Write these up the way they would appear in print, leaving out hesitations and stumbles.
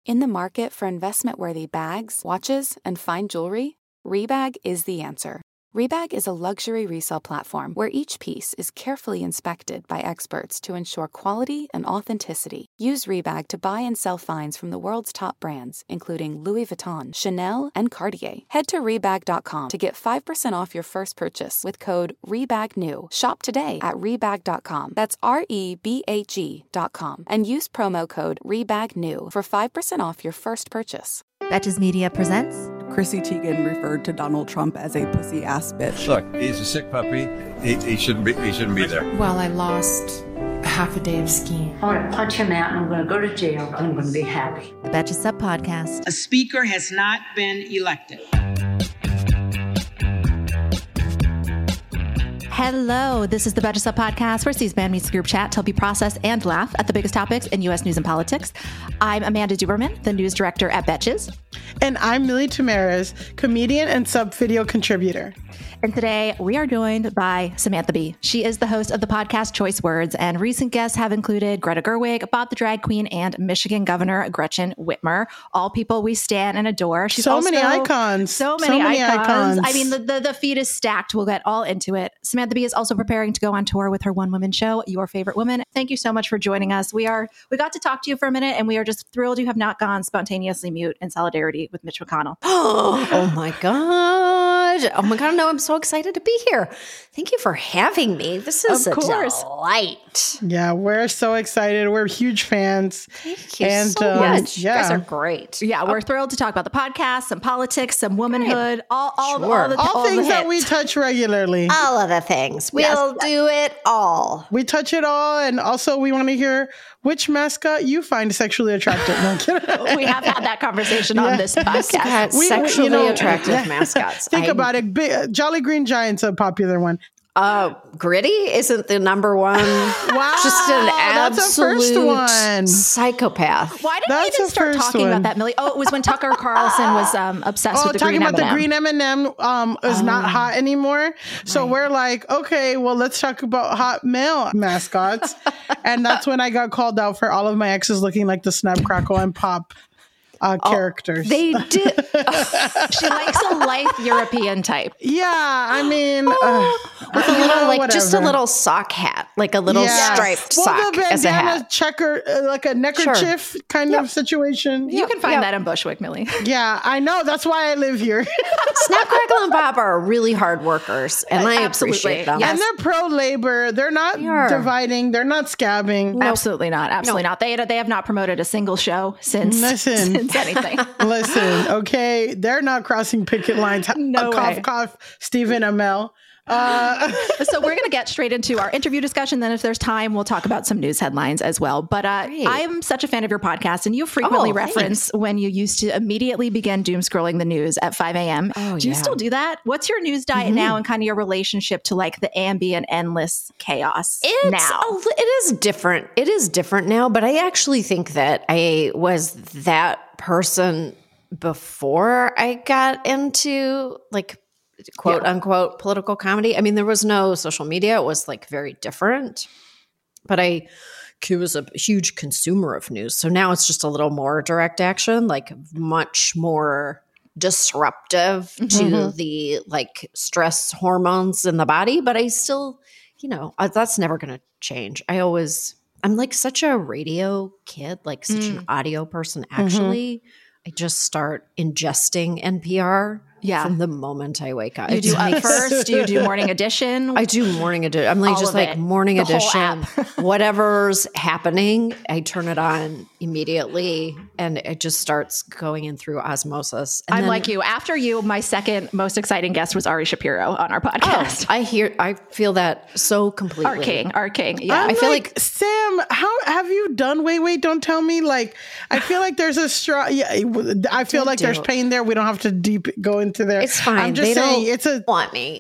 In the market for investment-worthy bags, watches, and fine jewelry, Rebag is the answer. Rebag is a luxury resale platform where each piece is carefully inspected by experts to ensure quality and authenticity. Use Rebag to buy and sell finds from the world's top brands, including Louis Vuitton, Chanel, and Cartier. Head to Rebag.com to get 5% off your first purchase with code REBAGNEW. Shop today at Rebag.com. That's REBAG.com. And use promo code REBAGNEW for 5% off your first purchase. Betches Media presents. Chrissy Teigen referred to Donald Trump as a pussy ass bitch. Look, he's a sick puppy. He shouldn't be there. Well, I lost half a day of skiing. I'm going to punch him out and I'm going to go to jail. I'm going to be happy. The Betches Sup Podcast. A speaker has not been elected. Hello, this is the Betches Sup Podcast, where C-SPAN meets the group chat to help you process and laugh at the biggest topics in U.S. news and politics. I'm Amanda Duberman, the news director at Betches. And I'm Millie Tamarez, comedian and sub-video contributor. And today we are joined by Samantha Bee. She is the host of the podcast Choice Words, and recent guests have included Greta Gerwig, Bob the Drag Queen, and Michigan Governor Gretchen Whitmer, all people we stan and adore. She's so many icons. So many icons. I mean, the feed is stacked. We'll get all into it. Samantha Bee is also preparing to go on tour with her one-woman show, Your Favorite Woman. Thank you so much for joining us. We got to talk to you for a minute, and we are just thrilled you have not gone spontaneously mute in solidarity with Mitch McConnell. Oh my God. Oh my God. No, I'm so excited to be here. Thank you for having me. This is a delight. Yeah, we're so excited. We're huge fans. Thank you so much. Yeah. You guys are great. Yeah, we're thrilled to talk about the podcast, some politics, some womanhood, all things that we touch regularly. All of the things. We'll do it all. We touch it all. And also we want to hear which mascot you find sexually attractive. No, I'm kidding. We have had that conversation on this podcast. Sexually attractive mascots. Think about it. Jolly Green Giant's a popular one. Gritty isn't the number one. Wow. Just an absolute one. psychopath. Why did we even start talking about that, Millie? Oh, it was when Tucker Carlson was obsessed with the green M&M. The green M&M is not hot anymore. So we're like, okay, well, let's talk about hot male mascots. And that's when I got called out for all of my exes looking like the Snap, Crackle, and Pop characters. They did. She likes a lithe European type. Yeah, I mean, just a little sock hat, like a little striped sock the as a hat. Checker, like a neckerchief kind of situation. You can find that in Bushwick, Millie. Yeah, I know. That's why I live here. Snap, Crackle, and Pop are really hard workers, and I appreciate them. Yes. And they're pro-labor. They're not dividing. They're not scabbing. Nope. Absolutely not. Absolutely not. They have not promoted a single show since anything. Listen, okay, they're not crossing picket lines. No way. Cough, Stephen Amell. So we're going to get straight into our interview discussion. Then if there's time, we'll talk about some news headlines as well. But I'm such a fan of your podcast, and you frequently reference when you used to immediately begin doom scrolling the news at 5 a.m. Do you still do that? What's your news diet now, and kind of your relationship to like the ambient, endless chaos now? It is different. It is different now, but I actually think that I was that person before I got into like quote unquote political comedy. I mean, there was no social media. It was like very different, but I was a huge consumer of news. So now it's just a little more direct action, like much more disruptive to the like stress hormones in the body. But I still, that's never going to change. I'm like such a radio kid, like such an audio person. Actually, I just start ingesting NPR from the moment I wake up. You do Up First? Do you do Morning Edition? I do Morning Edition. I'm like all just like it. Morning the Edition. Whatever's happening, I turn it on immediately, and it just starts going in through osmosis. And I'm like you. After you, my second most exciting guest was Ari Shapiro on our podcast. I feel that so completely. Our king. Yeah, I feel like Sam. How have you done? Wait, don't tell me. Like, I feel like there's a strong. Yeah, I feel like there's pain there. We don't have to go into there. It's fine. I'm just saying it's a want me.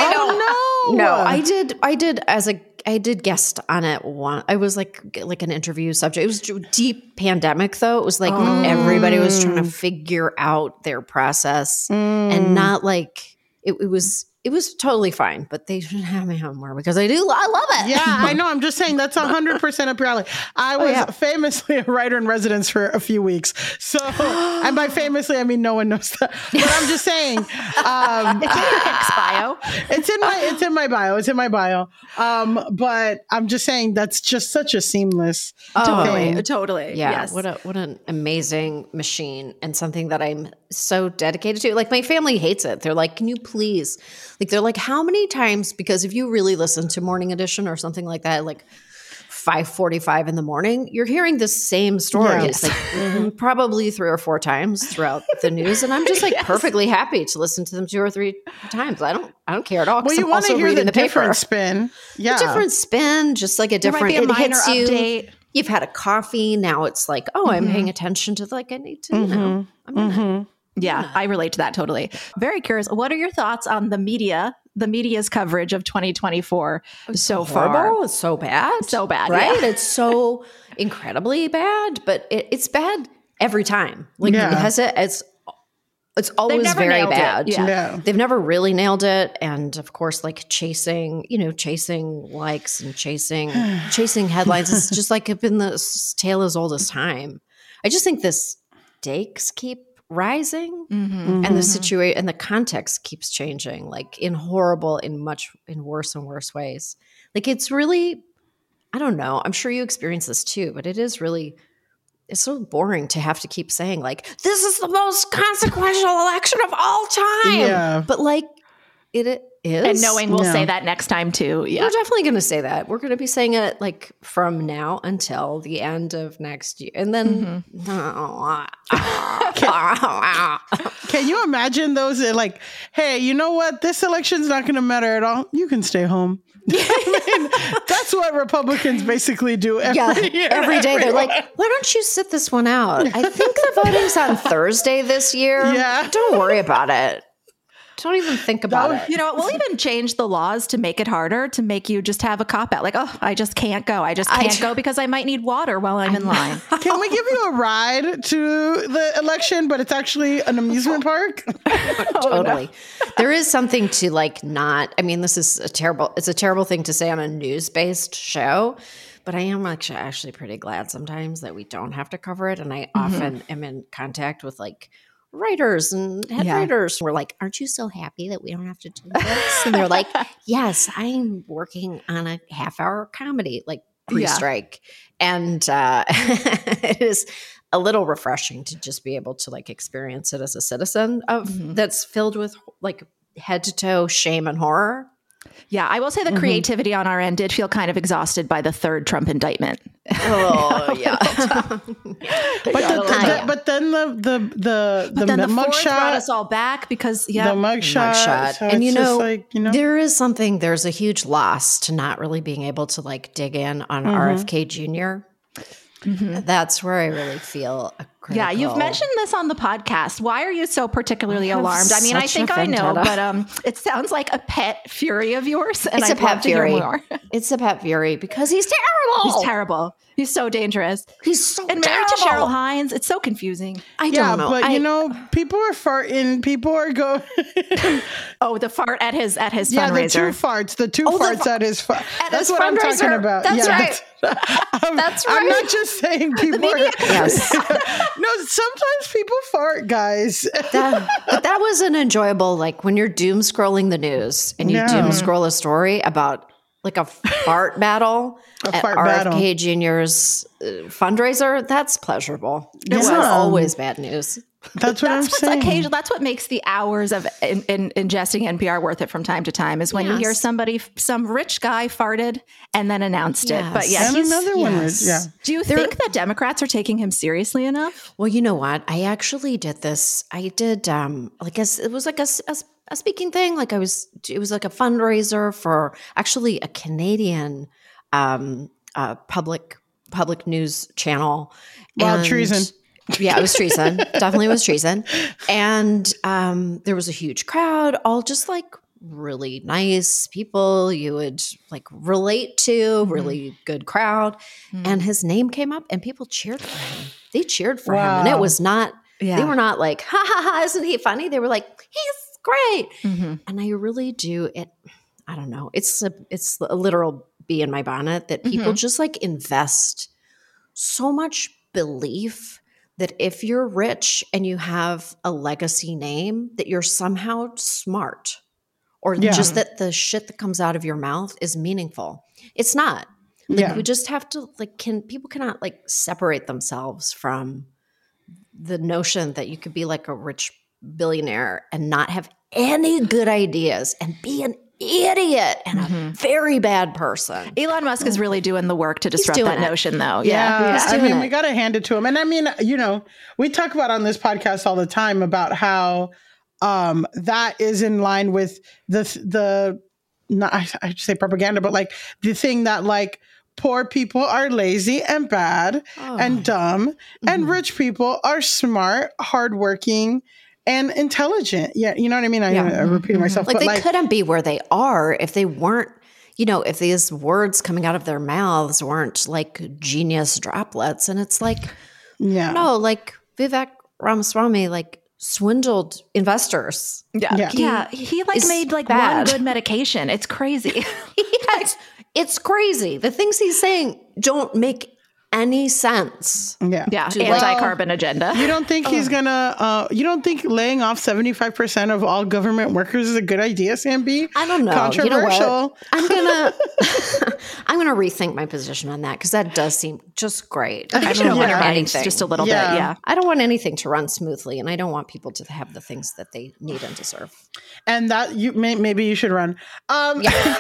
I did guest on it once. I was like an interview subject. It was deep pandemic though. It was like when everybody was trying to figure out their process and not like it was it was totally fine, but they should have me on more because I love it. Yeah, I know. I'm just saying that's 100% up your alley. I was famously a writer in residence for a few weeks. So, and by famously, I mean, no one knows that. But I'm just saying. It's in your Hicks bio. It's in my bio. It's in my bio. But I'm just saying that's just such a seamless thing. Totally. Yeah. Yes. What an amazing machine and something that I'm so dedicated to. Like my family hates it. They're like, can you please? Like they're like, how many times? Because if you really listen to Morning Edition or something like that, like 5:45 in the morning, you're hearing the same story. It's like probably 3 or 4 times throughout the news, and I'm just like perfectly happy to listen to them 2 or 3 times. I don't care at all. Well, you want to hear the different spin, a different spin, just like a different. There might be a minor update. update. You've had a coffee. Now it's like, I'm paying attention to I need to, I'm gonna. Yeah, I relate to that totally. Very curious. What are your thoughts on the media's coverage of 2024 so far? It's so bad. So bad, right? yeah. It's so incredibly bad, but it's bad every time. Like it's always very bad. Yeah. They've never really nailed it. And of course, like chasing likes and chasing headlines is just like been the tale as old as time. I just think the stakes keep rising and the situation and the context keeps changing, like in worse and worse ways. Like it's really, I don't know, I'm sure you experience this too, but it's so boring to have to keep saying like, this is the most consequential election of all time. Yeah. But like it is. And knowing we'll say that next time too. Yeah. We're definitely going to say that. We're going to be saying it like from now until the end of next year. And then can you imagine those like, hey, you know what? This election's not going to matter at all. You can stay home. I mean, that's what Republicans basically do every year. Every day. They're like, why don't you sit this one out? I think the voting's on Thursday this year. Yeah. Don't worry about it. Don't even think about it. You know, we'll even change the laws to make it harder, to make you just have a cop out. Like, I just can't go. I just can't go because I might need water while I'm in line. Can we give you a ride to the election, but it's actually an amusement park? Totally. There is something to like not, I mean, it's a terrible thing to say on a news-based show, but I am actually pretty glad sometimes that we don't have to cover it. And I often am in contact with like writers and head writers. We're like, aren't you so happy that we don't have to do this? And they're like, yes, I'm working on a half-hour comedy, like pre-strike. And it is a little refreshing to just be able to like experience it as a citizen of that's filled with like head to toe shame and horror. Yeah, I will say the creativity on our end did feel kind of exhausted by the third Trump indictment. Oh yeah, but then the mugshot brought mugshot us all back because the mugshot, so and it's there's a huge loss to not really being able to like dig in on RFK Jr. That's where I really feel critical. Yeah, you've mentioned this on the podcast. Why are you so particularly alarmed? I mean, I think I know, but it sounds like a pet fury of yours. And it's a pet fury. It's a pet fury because he's terrible. He's terrible. He's so dangerous. He's so and married to Cheryl Hines. It's so confusing. I don't know. But you know, people are farting. People are going. Oh, the fart at his fundraiser. Yeah, the two farts. The two farts at his. That's what I'm talking about. That's right. That's right. I'm not just saying people are. Yes. No, sometimes people fart, guys. That was an enjoyable, like when you're doom scrolling the news and you doom scroll a story about like a fart battle at RFK Jr.'s fundraiser. That's pleasurable. It was always bad news. That's what I'm saying. That's what makes the hours of ingesting NPR worth it from time to time is when you hear some rich guy farted and then announced it. But and another one was, Do you think that Democrats are taking him seriously enough? Well, you know what? I actually did this. I did it was like a speaking thing. Like it was like a fundraiser for actually a Canadian public news channel. Wild treason. Yeah, it was treason. Definitely was treason. And there was a huge crowd, all just like really nice people you would like relate to, really good crowd. And his name came up and people cheered for him. They cheered for him. And it was not, they were not like, ha ha ha, isn't he funny? They were like, he's great. And I really do it. I don't know. It's a literal bee in my bonnet that people just like invest so much belief that if you're rich and you have a legacy name, that you're somehow smart, or just that the shit that comes out of your mouth is meaningful. It's not. Like, we just have to, like, people cannot, like, separate themselves from the notion that you could be like a rich billionaire and not have any good ideas and be an idiot and a very bad person. Elon Musk is really doing the work to disrupt that notion, though. Yeah. I mean, we got to hand it to him. And I mean, you know, we talk about on this podcast all the time about how that is in line with the not, I should say propaganda, but like the thing that like poor people are lazy and bad and dumb, and rich people are smart, hardworking, and intelligent. Yeah, you know what I mean? I'm repeating myself. Like, but they couldn't be where they are if they weren't, you know, if these words coming out of their mouths weren't like genius droplets. And it's like, no, like Vivek Ramaswamy, like, swindled investors. He like made like one good medication. It's crazy. Yes, it's crazy. The things he's saying don't make any sense. Anti-carbon agenda. You don't think he's gonna you don't think laying off 75% of all government workers is a good idea, Sam B? I don't know. Controversial. You know what? I'm gonna rethink my position on that, because that does seem just great. I think you should open your mind just a little bit. Yeah. I don't want anything to run smoothly, and I don't want people to have the things that they need and deserve. And that maybe you should run. Wow,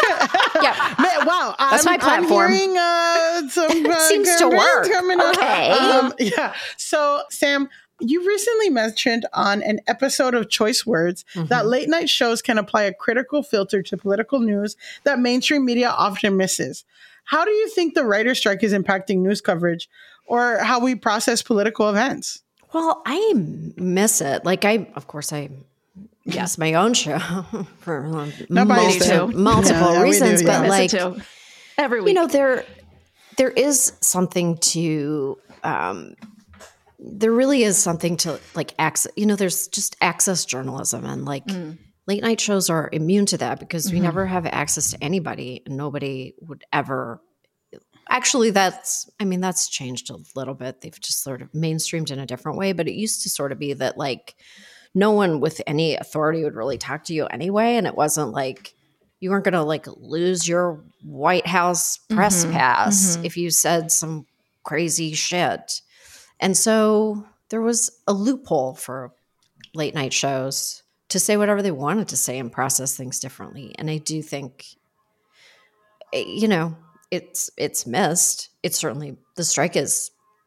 that's my platform. I'm hearing some seems to work. Coming up. So, Sam, you recently mentioned on an episode of Choice Words that late night shows can apply a critical filter to political news that mainstream media often misses. How do you think the writer's strike is impacting news coverage or how we process political events? Well, I miss it. Like, I miss my own show for multiple reasons, but like every week. You know, there is something to there really is something to like access. You know, there's just access journalism, and like late night shows are immune to that because we never have access to anybody, and nobody would ever. Actually, that's changed a little bit. They've just sort of mainstreamed in a different way, but it used to sort of be that like no one with any authority would really talk to you anyway, and it wasn't like you weren't going to like lose your White House press pass if you said some crazy shit. And so there was a loophole for late night shows to say whatever they wanted to say and process things differently. And I do think, you know, it's missed. It's certainly, the strike is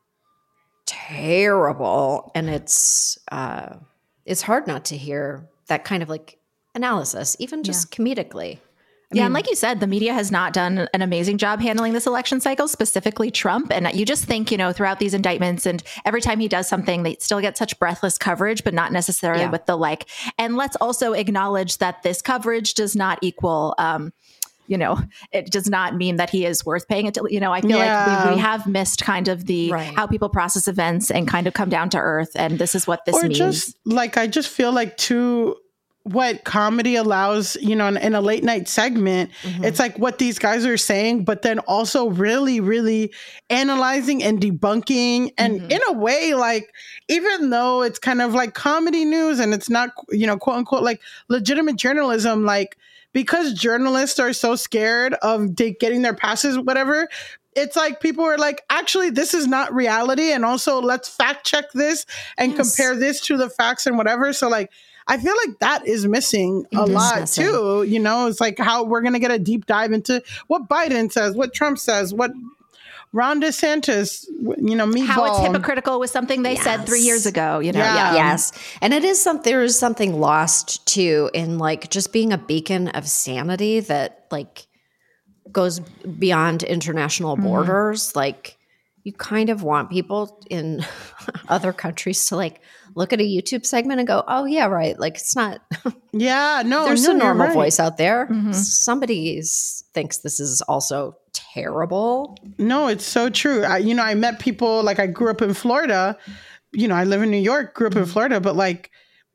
terrible, and it's hard not to hear that kind of like analysis, even just comedically. I mean, and like you said, the media has not done an amazing job handling this election cycle, specifically Trump. And you just think, you know, throughout these indictments and every time he does something, they still get such breathless coverage, but not necessarily with the like. And let's also acknowledge that this coverage does not equal, you know, it does not mean that he is worth paying attention. You know, I feel like we have missed kind of the how people process events and kind of come down to earth. And this is what this means. Just like, I just feel like what comedy allows, you know, in a late night segment, it's like what these guys are saying, but then also really, really analyzing and debunking. And in a way, like, even though it's kind of like comedy news and it's not, you know, quote unquote, like legitimate journalism, like, because journalists are so scared of getting their passes, whatever, it's like people are like, actually, this is not reality. And also let's fact check this and compare this to the facts and whatever. So like, I feel like that is missing a lot too. You know, it's like how we're going to get a deep dive into what Biden says, what Trump says, what Ron DeSantis, you know, meatball. How it's hypocritical with something they said 3 years ago, you know? Yes. And it is there is something lost too in like just being a beacon of sanity that like goes beyond international borders. Like you kind of want people in other countries to like look at a YouTube segment and go, oh yeah, right. Like it's not, there's a normal voice out there. Somebody thinks this is also terrible. No, it's so true. I met people, like I grew up in Florida, you know, I live in New York, grew up in Florida, but like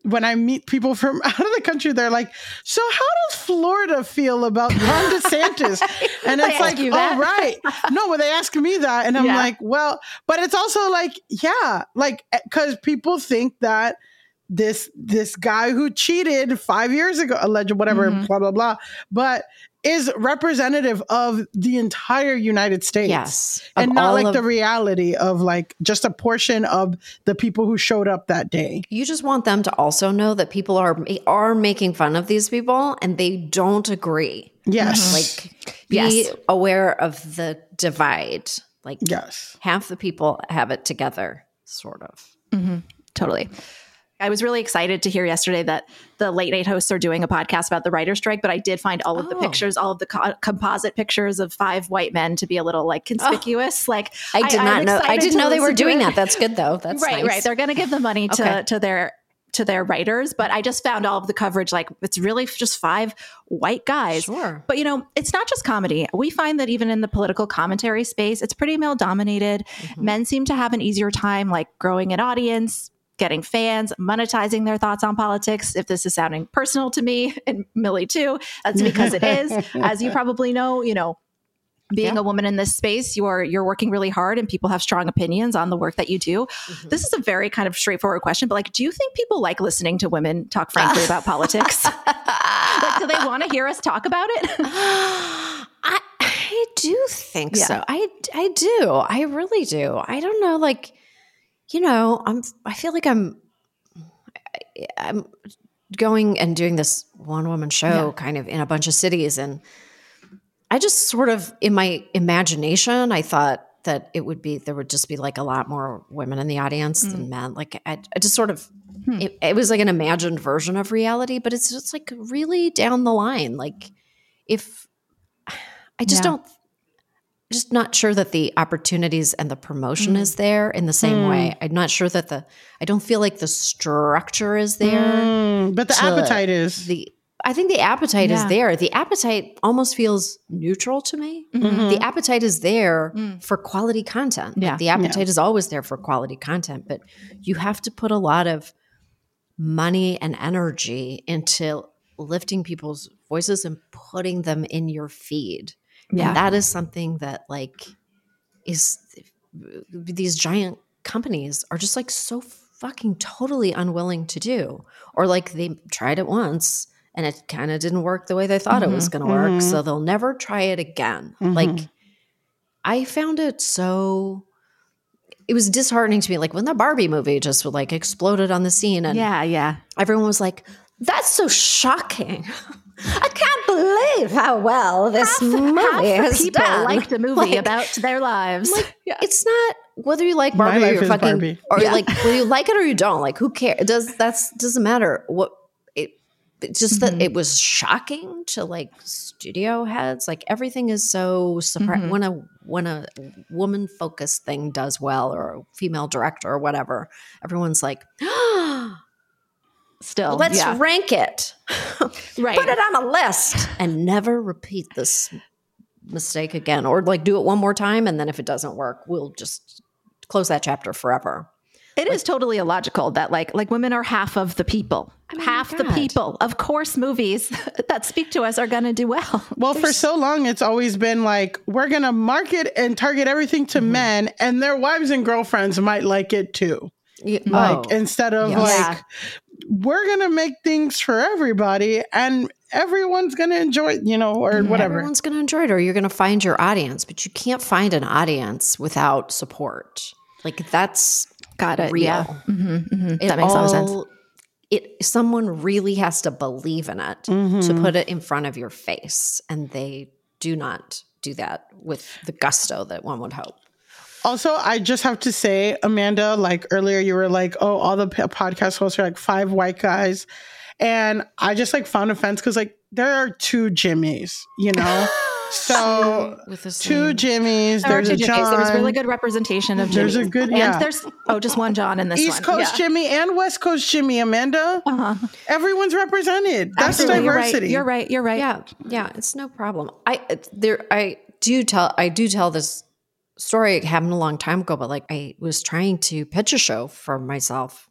when I meet people from out of the country, they're like, so how does Florida feel about Ron DeSantis? And it's like, oh, right. No, well, they ask me that. And I'm like, well, but it's also like, yeah, like, because people think that this guy who cheated 5 years ago, alleged, whatever, blah, blah, blah, but is representative of the entire United States. Yes. And not like the reality of like just a portion of the people who showed up that day. You just want them to also know that people are making fun of these people and they don't agree. Yes. Like be aware of the divide. Like half the people have it together, sort of. Totally. I was really excited to hear yesterday that the late night hosts are doing a podcast about the writer's strike, but I did find all of the pictures, all of the composite pictures of 5 white men to be a little like conspicuous. Like I did not know. I didn't know they were doing that. That's good though. That's right. Nice. Right. They're going to give the money to their writers, but I just found all of the coverage like it's really just 5 white guys. Sure. But it's not just comedy. We find that even in the political commentary space, it's pretty male dominated. Men seem to have an easier time like growing an audience, getting fans, monetizing their thoughts on politics. If this is sounding personal to me and Millie too, that's because it is. As you probably know, being a woman in this space, you're working really hard and people have strong opinions on the work that you do. This is a very kind of straightforward question, but like, do you think people like listening to women talk frankly about politics? Like, do they want to hear us talk about it? I do think so. I do. I really do. I don't know. Like, I feel like I'm going and doing this one woman show kind of in a bunch of cities. And I just sort of, in my imagination, I thought that there would just be like a lot more women in the audience than men. Like I just sort of, it was like an imagined version of reality, but it's just like really down the line. Like if I just don't, just not sure that the opportunities and the promotion is there in the same way. I'm not sure that I don't feel like the structure is there. But the appetite is. I think the appetite is there. The appetite almost feels neutral to me. The appetite is there for quality content. Like the appetite is always there for quality content, but you have to put a lot of money and energy into lifting people's voices and putting them in your feed. Yeah. And that is something that like is these giant companies are just like so fucking totally unwilling to do. Or like they tried it once and it kind of didn't work the way they thought it was going to work. So they'll never try it again. Like I found it it was disheartening to me. Like when the Barbie movie just like exploded on the scene and everyone was like, that's so shocking. I can't believe how well this movie has people done. Like the movie about their lives. Like, it's not whether you like Barbie or you're fucking Barbie. Or like whether you like it or you don't. Like who cares? It doesn't matter what it's just that it was shocking to like studio heads. Like everything is so surprising when a woman focused thing does well or a female director or whatever. Everyone's like, still, let's rank it. Right. Put it on a list and never repeat this mistake again. Or like do it one more time. And then if it doesn't work, we'll just close that chapter forever. It is totally illogical that like women are half of the people. Half the people. Of course, movies that speak to us are going to do well. Well, for so long, it's always been like, we're going to market and target everything to men and their wives and girlfriends might like it too. Instead of like, we're going to make things for everybody and everyone's going to enjoy it, or whatever. Everyone's going to enjoy it or you're going to find your audience, but you can't find an audience without support. Like that's got it. Real. Yeah. That makes a lot of sense. Someone really has to believe in it to put it in front of your face. And they do not do that with the gusto that one would hope. Also, I just have to say, Amanda, like earlier you were like, oh, all the podcast hosts are like 5 white guys. And I just like found offense because like there are 2 Jimmys, So 2 Jimmys. There's a John. There's really good representation of Jimmy. There's a good, and there's just one John in this East Coast Jimmy and West Coast Jimmy, Amanda. Everyone's represented. That's diversity. You're right. Yeah. It's no problem. I do tell this story. It happened a long time ago, but like I was trying to pitch a show for myself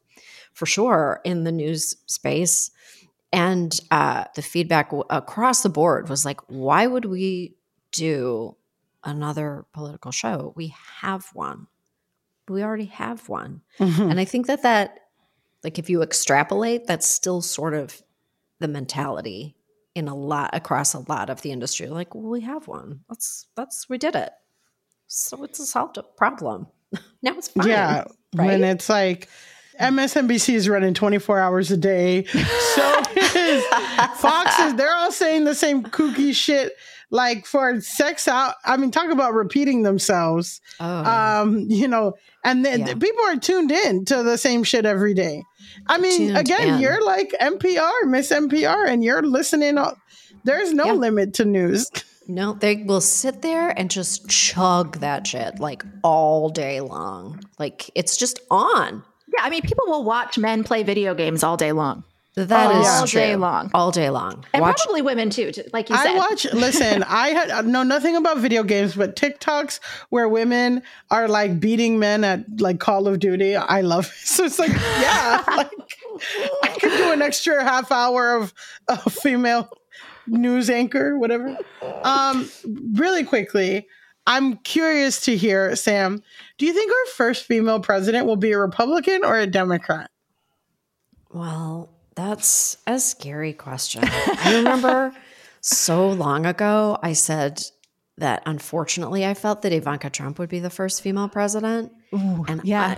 for sure in the news space. And the feedback across the board was like, why would we do another political show? We have one. We already have one. And I think that like if you extrapolate, that's still sort of the mentality in across a lot of the industry. Like, well, we have one. We did it. So it's a solved problem. Now it's fine. Yeah. Right? When it's like MSNBC is running 24 hours a day. So is Fox they're all saying the same kooky shit. Like for sex out, I mean, talk about repeating themselves. You know, and then people are tuned in to the same shit every day. I mean, you're like NPR, Miss NPR, and you're listening. There's no limit to news. No, they will sit there and just chug that shit like all day long. Like it's just on. Yeah, I mean, people will watch men play video games all day long. That is all true. day long. All day long. And probably women too, like you said. Listen, I know nothing about video games, but TikToks where women are like beating men at like Call of Duty, I love it. So it's like, yeah, like I could do an extra half hour of a female news anchor, whatever. Really quickly, I'm curious to hear, Sam, do you think our first female president will be a Republican or a Democrat? Well, that's a scary question. I remember so long ago, I said that unfortunately I felt that Ivanka Trump would be the first female president. Ooh, and yeah.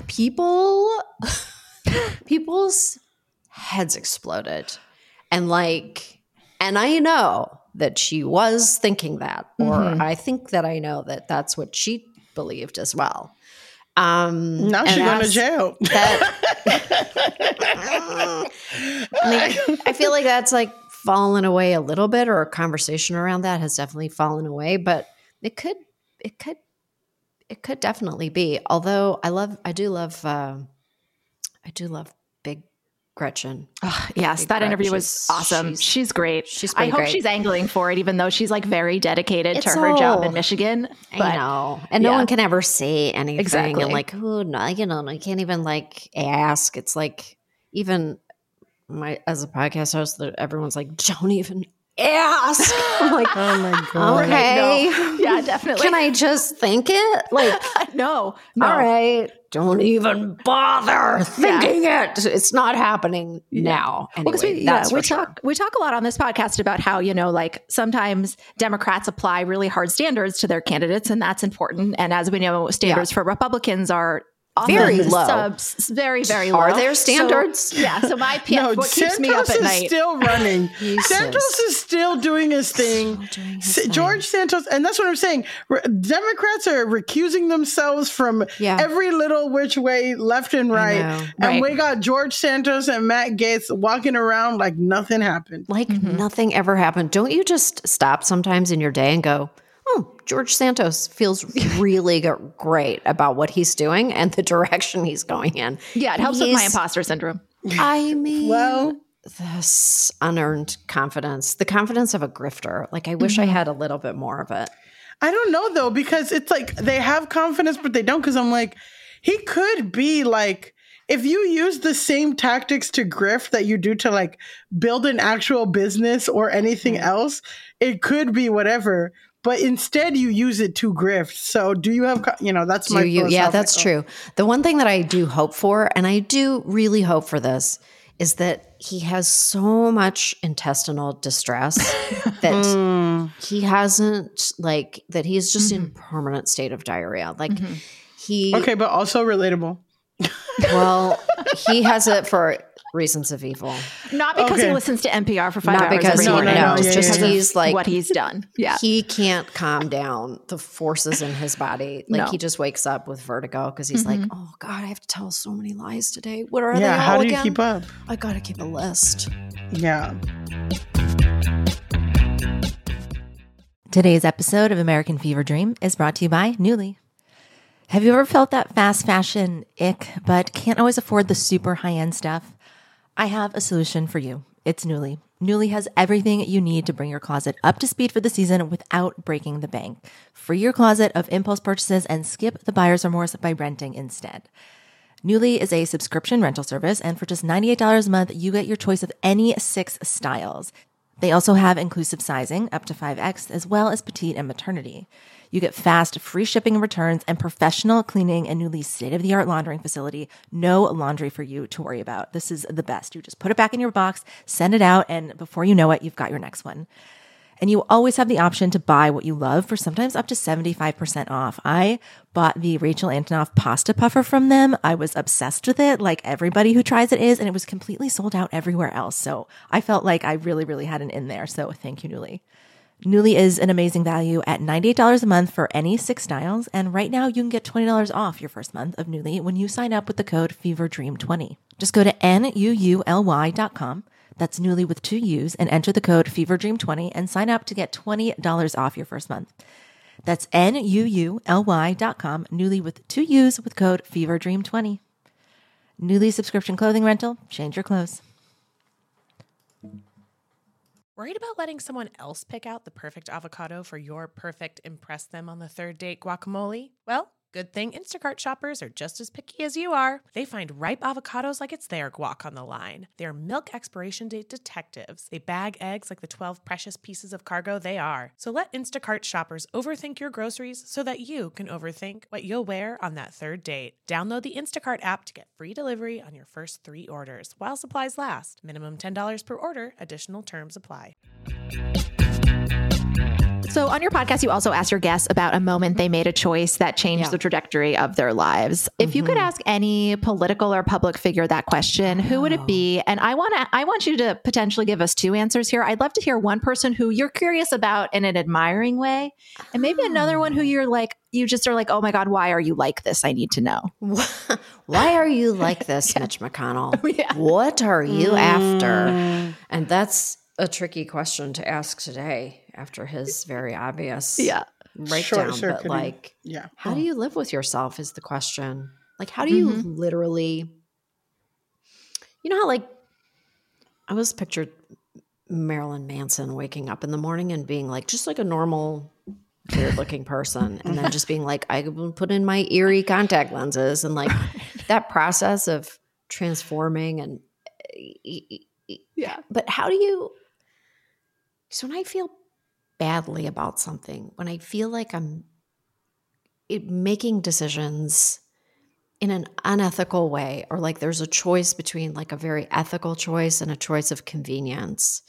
People's heads exploded. And I know that she was thinking that, or I think that I know that that's what she believed as well. Now she's going to jail. I feel like that's like fallen away a little bit, or a conversation around that has definitely fallen away, but it could definitely be. Although I do love Big Gretchen. Oh, yes, Big that Gretchen. interview was awesome. She's great. I hope she's angling for it, even though she's like very dedicated to her job in Michigan. But, I know. And no one can ever say anything. Exactly. And like, oh, no, I can't even like ask. It's like, even as a podcast host, everyone's like, don't even ask. I'm like, oh my God. Okay. No. Yeah, definitely. Can I just think it? Like, no. All right. Don't even bother thinking it. It's not happening now. Anyway, we talk a lot on this podcast about how, like sometimes Democrats apply really hard standards to their candidates, and that's important. And as we know, standards for Republicans are very low. Very, very low. Are there standards? So my what keeps me up at night. Santos is still running. Santos is still doing his thing. George Santos, and that's what I'm saying. Democrats are recusing themselves from every little which way, left and right. And we got George Santos and Matt Gaetz walking around like nothing happened. Like nothing ever happened. Don't you just stop sometimes in your day and go, oh, George Santos feels really great about what he's doing and the direction he's going in. Yeah, it helps with my imposter syndrome. I mean, this unearned confidence, the confidence of a grifter. Like, I wish I had a little bit more of it. I don't know, though, because it's like they have confidence, but they don't. Because I'm like, he could be like, if you use the same tactics to grift that you do to like build an actual business or anything else, it could be whatever. But instead, you use it to grift. So do you have, that's my Yeah, that's true. The one thing that I do hope for, and I do really hope for this, is that he has so much intestinal distress that he hasn't, like, that he's just in permanent state of diarrhea. Like Okay, but also relatable. Well, he has it for reasons of evil. Not because he listens to NPR for 5 hours. Not because every morning. just he's like what he's done. Yeah, he can't calm down the forces in his body. Like he just wakes up with vertigo because he's like, oh God, I have to tell so many lies today. What are they all how do you again? keep up? I gotta keep a list. Yeah. Today's episode of American Fever Dream is brought to you by Nuuly. Have you ever felt that fast fashion ick, but can't always afford the super high-end stuff? I have a solution for you. It's Nuuly. Nuuly has everything you need to bring your closet up to speed for the season without breaking the bank. Free your closet of impulse purchases and skip the buyer's remorse by renting instead. Nuuly is a subscription rental service, and for just $98 a month, you get your choice of any 6 styles. They also have inclusive sizing, up to 5X, as well as petite and maternity. You get fast, free shipping and returns, and professional cleaning in Nuuly's state-of-the-art laundering facility. No laundry for you to worry about. This is the best. You just put it back in your box, send it out, and before you know it, you've got your next one. And you always have the option to buy what you love for sometimes up to 75% off. I bought the Rachel Antonoff pasta puffer from them. I was obsessed with it, like everybody who tries it is, and it was completely sold out everywhere else. So I felt like I really, really had an in there. So thank you, Nuuly. Nuuly is an amazing value at $98 a month for any 6 styles. And right now you can get $20 off your first month of Nuuly when you sign up with the code FEVERDREAM20. Just go to NUULY.com. That's Nuuly with 2 U's, and enter the code FEVERDREAM20 and sign up to get $20 off your first month. That's NUULY.com, Nuuly with 2 U's with code FEVERDREAM20. Nuuly subscription clothing rental, change your clothes. Worried about letting someone else pick out the perfect avocado for your perfect impress them on the third date guacamole? Well, good thing Instacart shoppers are just as picky as you are. They find ripe avocados like it's their guac on the line. They're milk expiration date detectives. They bag eggs like the 12 precious pieces of cargo they are. So let Instacart shoppers overthink your groceries so that you can overthink what you'll wear on that third date. Download the Instacart app to get free delivery on your first 3 orders while supplies last. Minimum $10 per order. Additional terms apply. So on your podcast, you also asked your guests about a moment they made a choice that changed the trajectory of their lives. If you could ask any political or public figure that question, who would it be? And I want you to potentially give us 2 answers here. I'd love to hear one person who you're curious about in an admiring way, and maybe another one who you just are like, oh my God, why are you like this? I need to know. Why are you like this, Mitch McConnell? What are you after? And that's a tricky question to ask today after his very obvious breakdown. Sure, but like, how do you live with yourself is the question. Like, how do you literally, you know how like I was pictured Marilyn Manson waking up in the morning and being like, just like a normal weird looking person. And then just being like, I put in my eerie contact lenses and like that process of transforming and but how do you, so when I feel badly about something, when I feel like I'm making decisions in an unethical way, or like there's a choice between like a very ethical choice and a choice of convenience,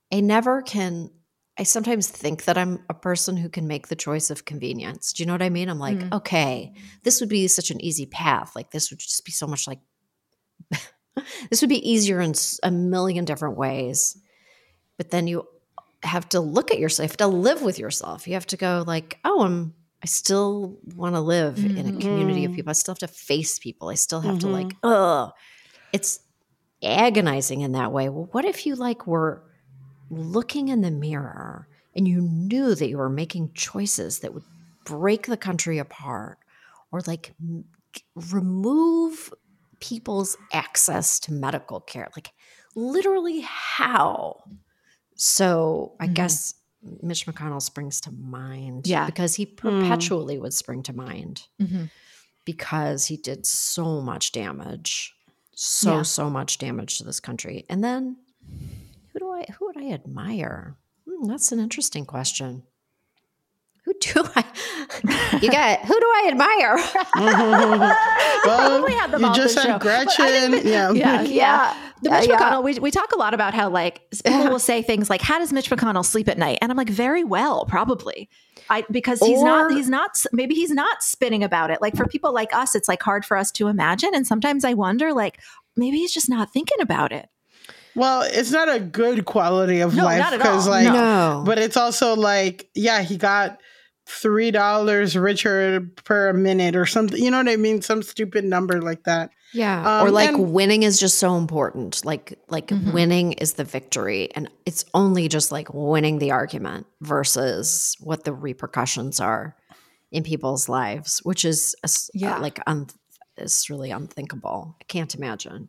I sometimes think that I'm a person who can make the choice of convenience. Do you know what I mean? I'm like, okay, this would be such an easy path. Like this would just be so much like, this would be easier in a million different ways. But then you have to look at yourself, you have to live with yourself. You have to go like, oh, I still want to live in a community of people. I still have to face people. I still have to like, it's agonizing in that way. Well, what if you like were looking in the mirror and you knew that you were making choices that would break the country apart, or like remove people's access to medical care? Like literally how? So I guess Mitch McConnell springs to mind because he perpetually would spring to mind because he did so much damage, so much damage to this country. And then who would I admire? That's an interesting question. Who do I admire? Well, you just said Gretchen. Mitch McConnell, we talk a lot about how like people will say things like, how does Mitch McConnell sleep at night? And I'm like, very well, probably. Because he's not spinning about it. Like for people like us, it's like hard for us to imagine. And sometimes I wonder, like, maybe he's just not thinking about it. Well, it's not a good quality of life because but it's also like, he got $3 richer per minute or something. You know what I mean? Some stupid number like that. Yeah. Or like winning is just so important. Like winning is the victory. And it's only just like winning the argument versus what the repercussions are in people's lives, which is is really unthinkable. I can't imagine.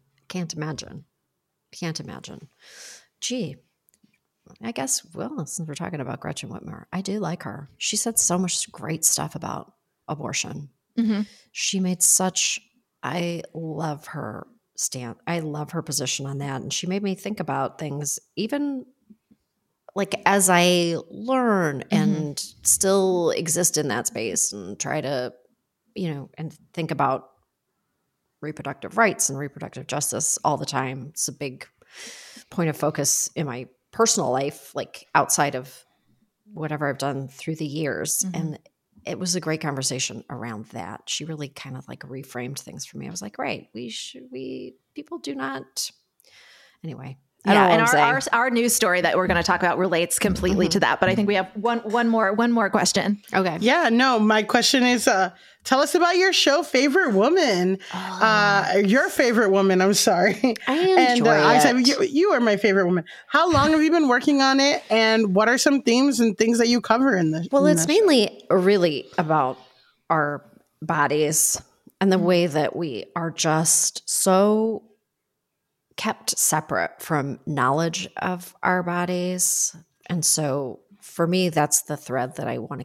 Gee, I guess, well, since we're talking about Gretchen Whitmer, I do like her. She said so much great stuff about abortion. She made such I love her stand. I love her position on that. And she made me think about things even like as I learn and still exist in that space and try to, and think about reproductive rights and reproductive justice all the time. It's a big point of focus in my personal life, like outside of whatever I've done through the years. And it was a great conversation around that. She really kind of like reframed things for me. I was like, right, people do not, anyway. And our news story that we're going to talk about relates completely to that. But I think we have one more question. Okay. Yeah, no, my question is, tell us about your show, Favorite Woman. Your favorite woman, I'm sorry. I enjoy it. You are my favorite woman. How long have you been working on it? And what are some themes and things that you cover in the Well, it's mainly really about our bodies and the way that we are just so kept separate from knowledge of our bodies. And so for me, that's the thread that I want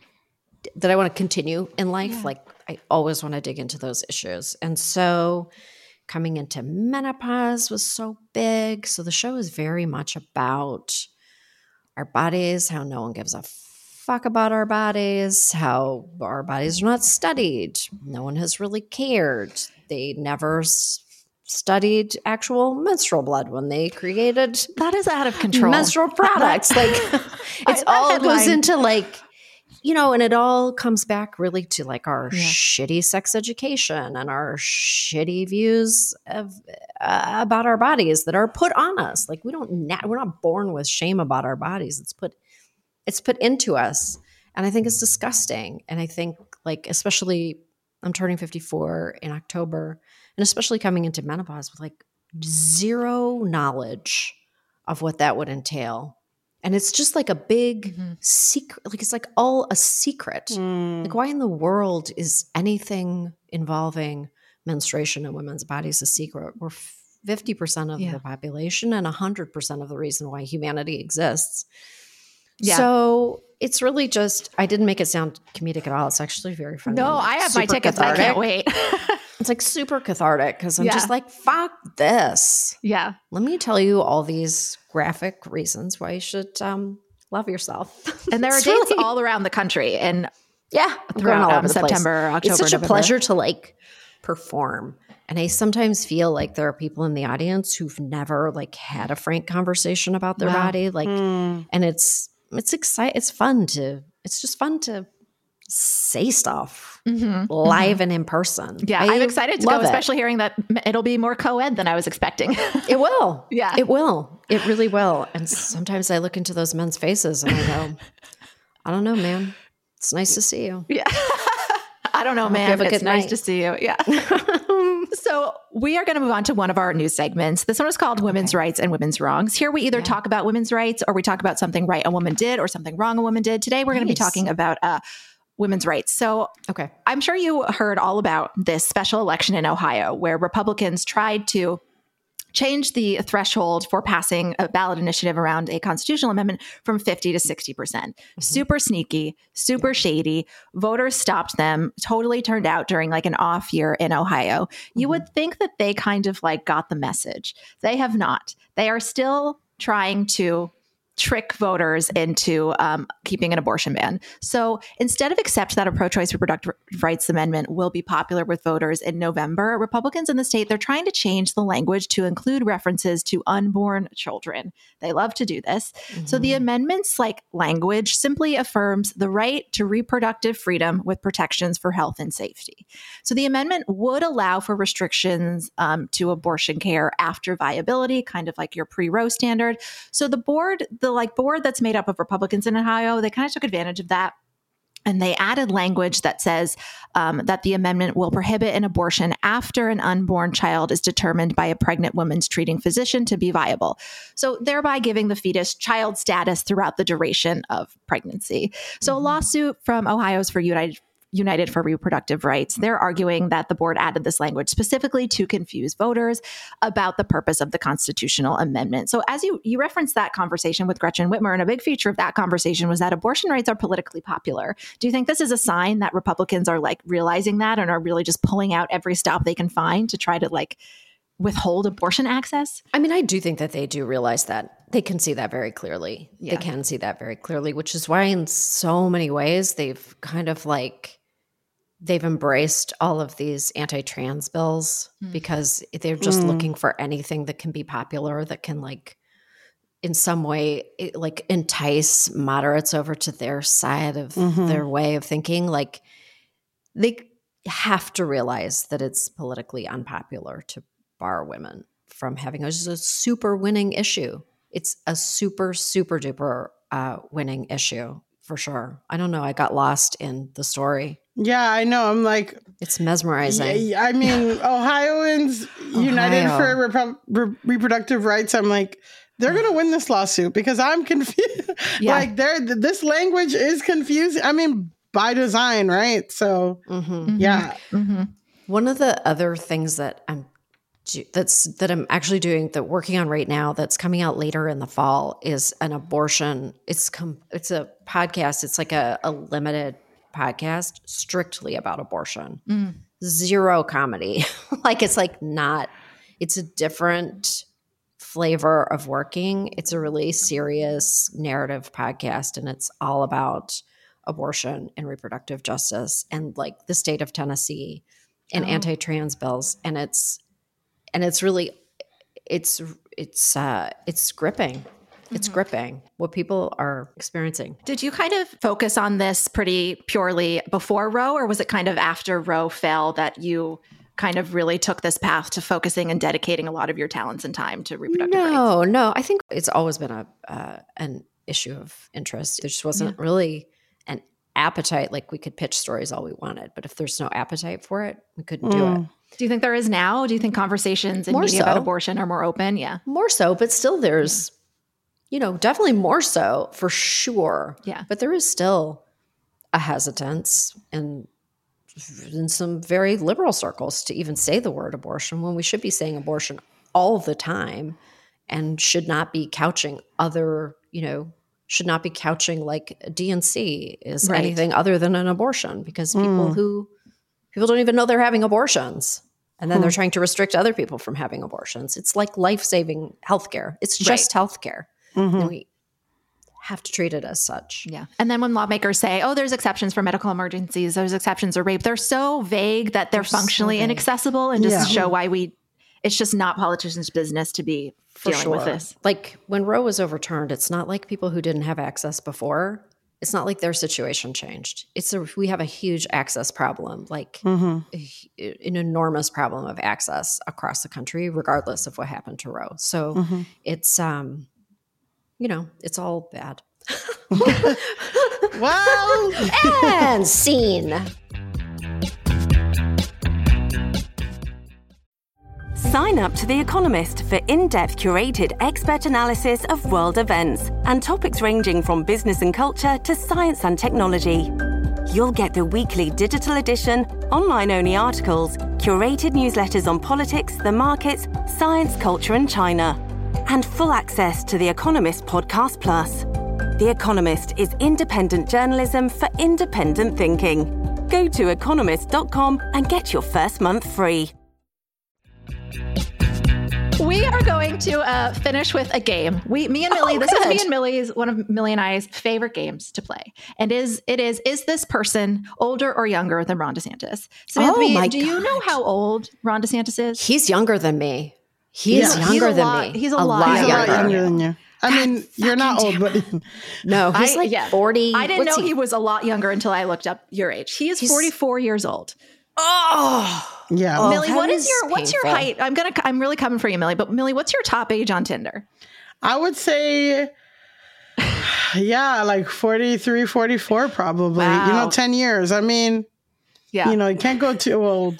to continue in life. Yeah. Like I always want to dig into those issues. And so coming into menopause was so big. So the show is very much about our bodies, how no one gives a fuck about our bodies, how our bodies are not studied. No one has really cared. They never studied actual menstrual blood when they created that is out of control menstrual products. Like it's all goes into like, and it all comes back really to like our shitty sex education and our shitty views of about our bodies that are put on us. Like we're not born with shame about our bodies. It's put into us. And I think it's disgusting. And I think like, especially I'm turning 54 in October, and especially coming into menopause with like zero knowledge of what that would entail. And it's just like a big secret. Like it's like all a secret. Like why in the world is anything involving menstruation in women's bodies a secret? We're 50% of the population and 100% of the reason why humanity exists. Yeah. So it's really just, I didn't make it sound comedic at all. It's actually very funny. No, I have my tickets. Cathartic. I can't wait. It's like super cathartic because I'm just like, fuck this. Yeah. Let me tell you all these graphic reasons why you should love yourself. And there are dates all around the country. And throughout September, October, it's such November. A pleasure to like perform. And I sometimes feel like there are people in the audience who've never like had a frank conversation about their body. Like, and it's exciting. It's just fun to say stuff live and in person. Yeah, I'm excited to go, especially hearing that it'll be more co-ed than I was expecting. It will. Yeah. It will. It really will. And sometimes I look into those men's faces and I go, I don't know, man. It's nice to see you. Yeah. I don't know, man. It's nice to see you. Yeah. So we are going to move on to one of our news segments. This one is called Women's Rights and Women's Wrongs. Here we either talk about women's rights or we talk about something right a woman did or something wrong a woman did. Today we're going to be talking about women's rights. So I'm sure you heard all about this special election in Ohio where Republicans tried to change the threshold for passing a ballot initiative around a constitutional amendment from 50 to 60%. Super sneaky, super shady. Voters stopped them, totally turned out during like an off year in Ohio. You would think that they kind of like got the message. They have not. They are still trying to trick voters into keeping an abortion ban. So instead of accept that a pro-choice reproductive rights amendment will be popular with voters in November, Republicans in the state, they're trying to change the language to include references to unborn children. They love to do this. So the amendment's like language simply affirms the right to reproductive freedom with protections for health and safety. So the amendment would allow for restrictions to abortion care after viability, kind of like your pre-Roe standard. So the board that's made up of Republicans in Ohio, they kind of took advantage of that. And they added language that says that the amendment will prohibit an abortion after an unborn child is determined by a pregnant woman's treating physician to be viable. So thereby giving the fetus child status throughout the duration of pregnancy. So a lawsuit from Ohio's for United for Reproductive Rights, they're arguing that the board added this language specifically to confuse voters about the purpose of the constitutional amendment. So as you referenced that conversation with Gretchen Whitmer, and a big feature of that conversation was that abortion rights are politically popular. Do you think this is a sign that Republicans are like realizing that and are really just pulling out every stop they can find to try to like withhold abortion access? I mean, I do think that they do realize that. They can see that very clearly. Yeah. They can see that very clearly, which is why in so many ways they've kind of like, they've embraced all of these anti-trans bills because they're just looking for anything that can be popular, that can like in some way like entice moderates over to their side of their way of thinking. Like they have to realize that it's politically unpopular to bar women from having a super winning issue. It's a super, super duper winning issue for sure. I don't know. I got lost in the story. Yeah, I know. I'm like, it's mesmerizing. Yeah, I mean, Ohioans United for Reproductive Rights. I'm like, they're going to win this lawsuit because I'm confused. Yeah. Like, this language is confusing. I mean, by design, right? So, yeah. One of the other things that I'm actually doing, that working on right now, that's coming out later in the fall, is an abortion. It's a podcast. It's like a limited podcast strictly about abortion. Zero comedy. Like it's a different flavor of working. It's a really serious narrative podcast, and it's all about abortion and reproductive justice and like the state of Tennessee and anti-trans bills. And it's really, it's gripping. It's gripping what people are experiencing. Did you kind of focus on this pretty purely before Roe, or was it kind of after Roe fell that you kind of really took this path to focusing and dedicating a lot of your talents and time to reproductive rights? No. I think it's always been an issue of interest. There just wasn't really an appetite. Like we could pitch stories all we wanted, but if there's no appetite for it, we couldn't do it. Do you think there is now? Do you think conversations in media about abortion are more open? Yeah. More so, but still there's, definitely more so for sure. Yeah. But there is still a hesitance in some very liberal circles to even say the word abortion when we should be saying abortion all the time and should not be couching should not be couching like DNC is anything other than an abortion, because people don't even know they're having abortions. And then they're trying to restrict other people from having abortions. It's like life-saving healthcare. It's just healthcare. And we have to treat it as such. Yeah. And then when lawmakers say, there's exceptions for medical emergencies, there's exceptions for rape, they're so vague that they're functionally inaccessible, and just show why it's just not politicians' business to be dealing with this. Like when Roe was overturned, it's not like people who didn't have access before, it's not like their situation changed. We have a huge access problem, like an enormous problem of access across the country, regardless of what happened to Roe. So it's, it's all bad. Well, and scene. Sign up to The Economist for in-depth curated expert analysis of world events and topics ranging from business and culture to science and technology. You'll get the weekly digital edition, online-only articles, curated newsletters on politics, the markets, science, culture, and China, and full access to The Economist Podcast Plus. The Economist is independent journalism for independent thinking. Go to economist.com and get your first month free. We are going to finish with a game. Me and Millie, this is me and Millie's, one of Millie and I's favorite games to play. And is this person older or younger than Ron DeSantis? Samantha, do you know how old Ron DeSantis is? He's younger than me. He's younger than me. He's a lot younger than you. I mean, you're not old, but no, he's 40. I didn't know he was a lot younger until I looked up your age. He's 44 years old. Oh, yeah. Millie, what's your height? I'm really coming for you, Millie. But Millie, what's your top age on Tinder? I would say, like 43, 44, probably. Wow. 10 years. I mean, you can't go too old.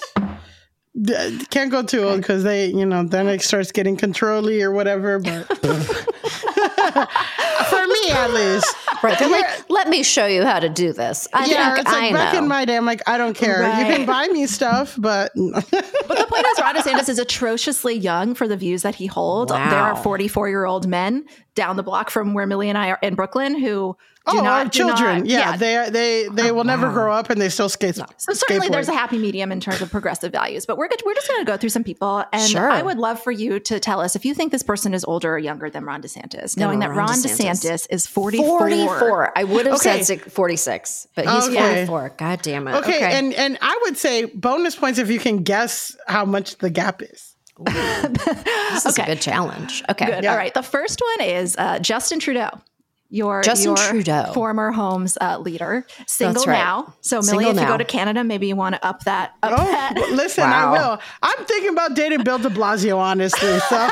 Can't go too old because they, then it starts getting controlly or whatever. But For me, at least. Right. They're like, let me show you how to do this. I think I know. Back in my day, I'm like, I don't care. Right. You can buy me stuff, but... But the point is, Ron DeSantis is atrociously young for the views that he holds. Wow. There are 44-year-old men down the block from where Millie and I are in Brooklyn who our children. They will never grow up and they still skate. So certainly there's a happy medium in terms of progressive values. But we're just going to go through some people. And I would love for you to tell us if you think this person is older or younger than Ron DeSantis, knowing that Ron DeSantis is 44. 44. I would have said 46, but he's 44. God damn it. Okay. And I would say bonus points if you can guess how much the gap is. This is a good challenge. Okay. Good. Yeah. All right. The first one is Justin Trudeau. Your Trudeau, former Homes leader, single now. So, Millie, if you go to Canada, maybe you want to up that. Listen, I will. I'm thinking about dating Bill de Blasio, honestly. So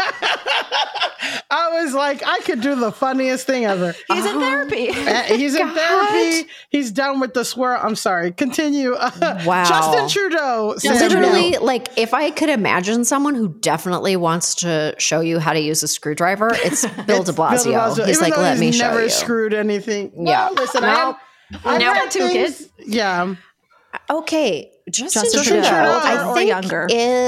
I was like, I could do the funniest thing ever. He's in therapy. He's in therapy. He's done with the swirl. I'm sorry. Continue. Wow. Justin Trudeau. Literally, like, if I could imagine someone who definitely wants to show you how to use a screwdriver, it's Bill de Blasio. He's like, let me show you. Never screwed anything. Yeah. Well, listen, I've got 2 kids. Yeah. Okay. Justin Trudeau, I think younger.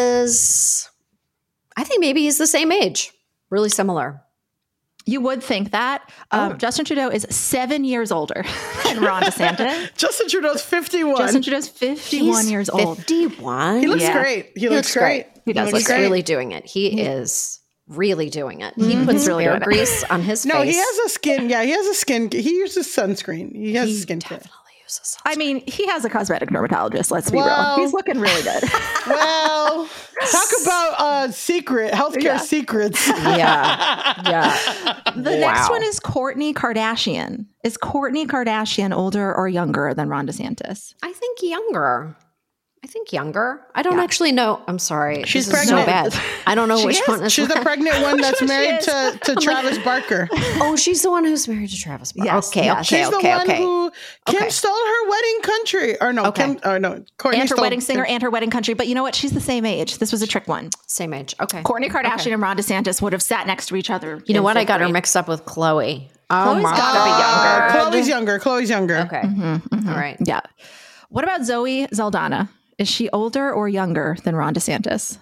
I think maybe he's the same age. Really similar. You would think that. Justin Trudeau is 7 years older than Ron DeSantis. Justin Trudeau's 51. Justin Trudeau's 51 years old. 51? He looks great. He looks great. He does. He's really doing it. He is really doing it. He puts bear grease on his face. No, he has a skin. Yeah, he has a skin. He uses sunscreen. He has a skin kit. I mean, he has a cosmetic dermatologist. Let's be real. He's looking really good. Well, talk about healthcare secrets. Yeah. The next one is Kourtney Kardashian. Is Kourtney Kardashian older or younger than Ron DeSantis? I think younger. I don't actually know. I'm sorry. She's pregnant. So bad. I don't know which one is. She's the pregnant one that's married to Travis Barker. Oh, she's the one who's married to Travis Barker. Yes, okay. She's the one who Kim stole her wedding country. Or no, Kourtney and her stole wedding singer and her wedding country. But you know what? She's the same age. This was a trick one. Same age. Okay. Kourtney Kardashian and Ron DeSantis would have sat next to each other. You know what? I got her mixed up with Khloe. Chloe's gotta be younger. Chloe's younger. Okay. All right. Yeah. What about Zoe Saldana? Is she older or younger than Ron DeSantis?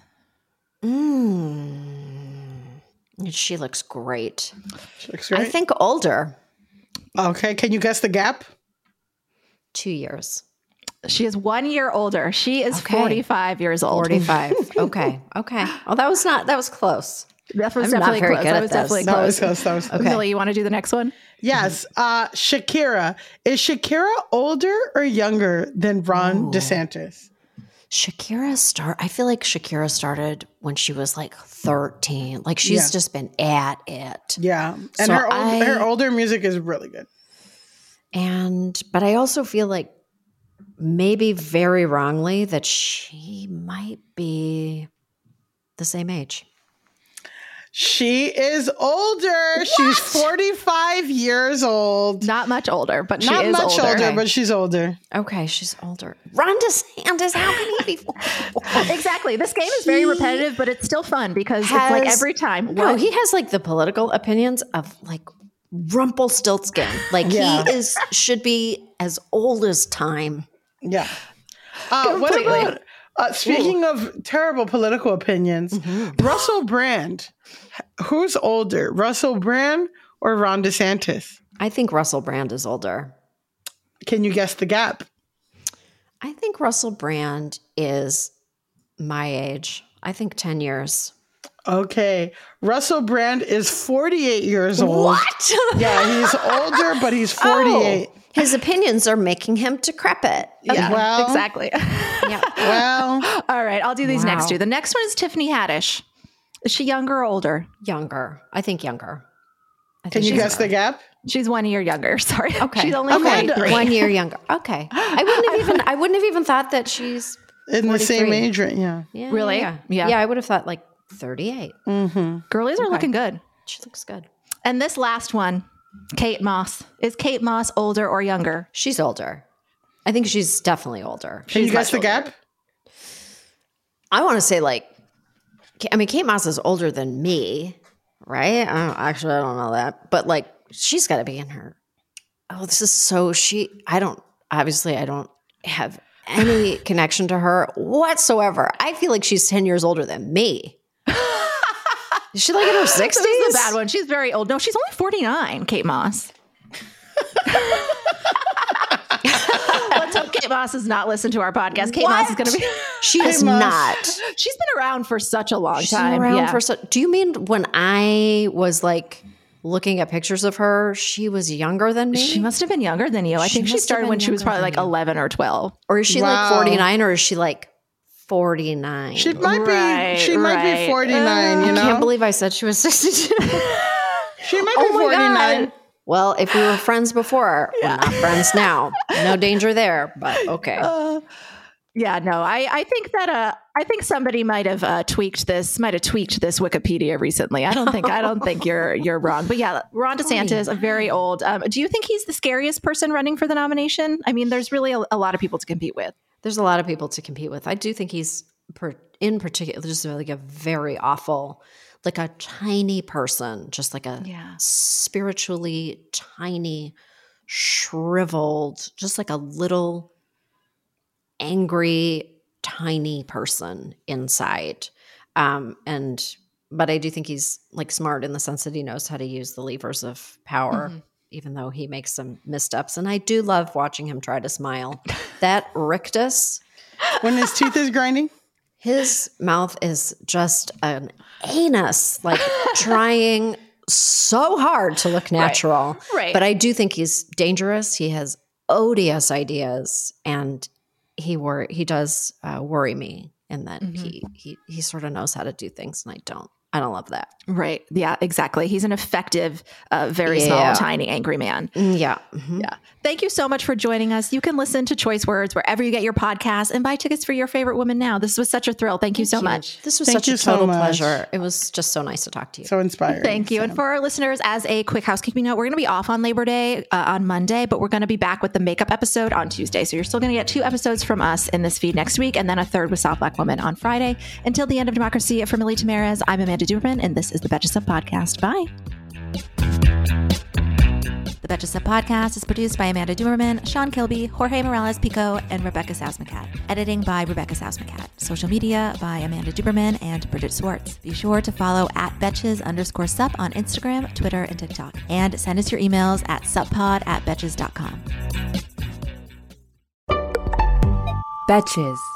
She looks great. I think older. Okay. Can you guess the gap? 2 years. She is 1 year older. She is 45 years old. 45. Okay. Oh, that was close. That was definitely close. That was definitely close. That was okay. Millie, you want to do the next one? Yes. Shakira. Is Shakira older or younger than Ron DeSantis? I feel like Shakira started when she was like 13. Like she's just been at it. Yeah. And so her older music is really good. But I also feel like maybe very wrongly that she might be the same age. She is older. What? She's 45 years old. Not much older, but she is older. Not much older, but she's older. Okay, she's older. Ron DeSantis, how can he be? Exactly. This game is very repetitive, but it's still fun because it's like every time. No, he has like the political opinions of like Rumpelstiltskin. Like he should be as old as time. Yeah. What about speaking of terrible political opinions, Russell Brand. Who's older, Russell Brand or Ron DeSantis? I think Russell Brand is older. Can you guess the gap? I think Russell Brand is my age. I think 10 years. Okay. Russell Brand is 48 years old. What? Yeah, he's older, but he's 48. Oh, his opinions are making him decrepit. Yeah, well, exactly. Yeah. Well. All right, I'll do these next two. The next one is Tiffany Haddish. Is she younger or older? Younger. I think younger. Can you guess the gap? She's 1 year younger. Sorry. Okay. She's only 43. 1 year younger. Okay. I wouldn't have even thought that she's in 43. The same age, right? Yeah. Really? Yeah. I would have thought like 38. Mm-hmm. Girlies are looking good. She looks good. And this last one, Kate Moss. Is Kate Moss older or younger? She's older. I think she's definitely older. Can you guess the gap? I want to say Kate Moss is older than me, right? I don't know that. But like, she's got to be in her. Oh, this is so I don't have any connection to her whatsoever. I feel like she's 10 years older than me. Is she like in her 60s? This is a bad one. She's very old. No, she's only 49, Kate Moss. Let's hope Kate Moss has not listened to our podcast. Kate Moss is going to be. She is not. She's been around for such a long She's time. Been around for do you mean when I was like looking at pictures of her, she was younger than me? She must have been younger than you. I think she started when she was probably like 11 or 12. Or is she like 49 or is she like 49? She might be. She might be 49. You know, I can't believe I said she was 62. She might be 49. Well, if we were friends before, we're not friends now. No danger there, but okay. Yeah, no, I think that I think somebody might have tweaked this Wikipedia recently. I don't think you're wrong. But yeah, Ron DeSantis, a very old. Do you think he's the scariest person running for the nomination? I mean, there's really a lot of people to compete with. There's a lot of people to compete with. I do think he's in particular just like a very awful, like a tiny person, just like a spiritually tiny, shriveled, just like a little angry, tiny person inside. But I do think he's like smart in the sense that he knows how to use the levers of power, even though he makes some missteps. And I do love watching him try to smile. That rictus. When his teeth is grinding? His mouth is just an anus, like trying so hard to look natural. Right. But I do think he's dangerous. He has odious ideas, and he does worry me in that he sort of knows how to do things, and I don't love that. Right. Yeah, exactly. He's an effective, very small, tiny, angry man. Yeah. Yeah. Thank you so much for joining us. You can listen to Choice Words wherever you get your podcasts and buy tickets for your favorite woman now. This was such a thrill. Thank you so much. This was such a total pleasure. It was just so nice to talk to you. So inspiring. Thank you. And for our listeners, as a quick housekeeping note, we're going to be off on Labor Day on Monday, but we're going to be back with the makeup episode on Tuesday. So you're still going to get 2 episodes from us in this feed next week, and then a third with South Black Woman on Friday. Until the end of Democracy, for Millie Tamarez, I'm Amanda Duberman, and this is the Betches Sup Podcast. Bye. The Betches Sup Podcast is produced by Amanda Duberman, Sean Kilby, Jorge Morales-Pico, and Rebecca Sousmacat. Editing by Rebecca Sousmacat. Social media by Amanda Duberman and Bridget Swartz. Be sure to follow @Betches_Sup on Instagram, Twitter, and TikTok. And send us your emails at suppod@betches.com. Betches.